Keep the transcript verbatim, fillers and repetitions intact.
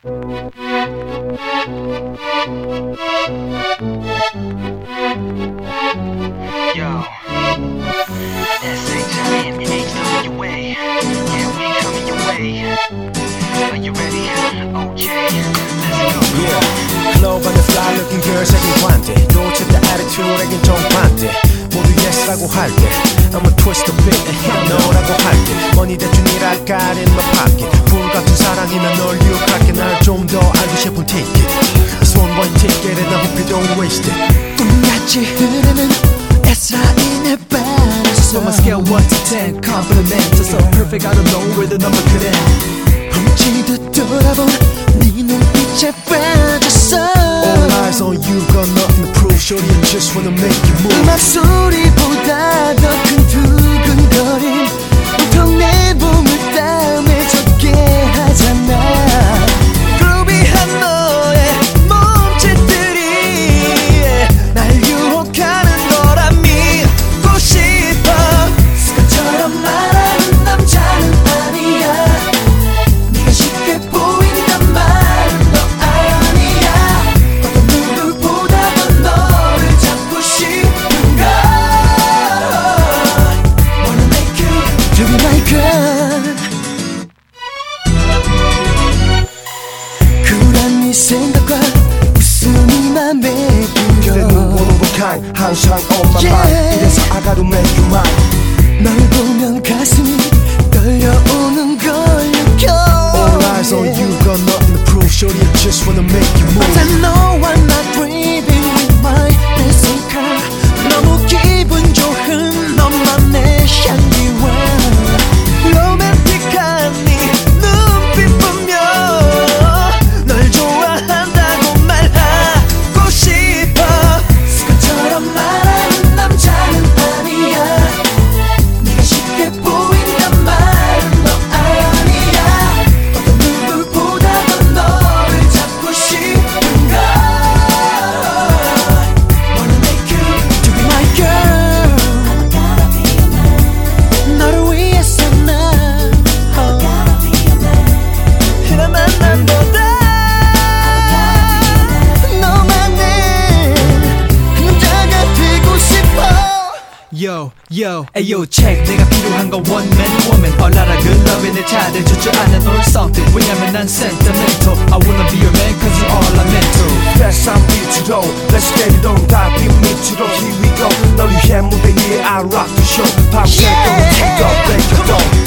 S H I M H W A. Yeah, we coming your way. Are you ready? Okay, let's go. Yeah, club 안에 fly looking girl 색인 관대 놓쳤다 attitude에겐 정반대 모두 yes라고 할때 I'ma twist a bit and hit no라고 할게 money 대충 일할까 in my pocket 불같은 사랑이면 널 유혹할게 날 좀 더 알고 싶은 ticket This one way ticket and I hope you don't waste it 꿈같이 흐르는 S라인에 반했어 On my scale one to ten compliment So perfect I don't know where the number could end 훔치듯 돌아본 네 눈빛에 빠졌어 All eyes on you got nothing to prove Shorty I just wanna make you move 음악 소리보다 더 큰 두근거림 온통 내 몸을 땀에 젖게 하잖아 그루비한 너의 몸짓들이 날 유혹하는 거라 믿고 싶어 습관처럼 말하는 남자는 아니야 네가 쉽게 보인단 말은 너 아니야 어떤 누구보다 더 너를 잡고 싶은 걸 Wanna make you to be my girl 쿨한 네 생각과 웃음이 맘에 그대 들어 눈보는 북한 항상 on my mind 이래서 I gotta make you mine 널 보면 가슴이 떨려오는 걸 느껴 All eyes on you got nothing to prove Shorty I just wanna make you move But I know I'm not breathing with my physical 너무 기분 좋은 너만의 향기와 로맨틱한 네 눈빛 보며 널 좋아한다고 말하고 싶어 습관처럼 말하는 남자는 아니야 네가 쉽게 보인단 말은 너 아니야 어떤 누구보다 더 너를 잡고 싶은 걸 Wanna make you to be my girl 너를 위해서 난 흔한 만남보다 너만의 남자가 되고 싶어 Yo, yo, ayo, check 내가 필요한 건 one man woman All out of good love 내 차를 줄 줄 아는 or something 왜냐면 난 sentimental I wanna be your man cause you're all I'm into That's how we to go Let's get it on 다 빈 밑으로 Here we go 널 위해 무대 위에 I rock the show 밤새 또 take up break the dawn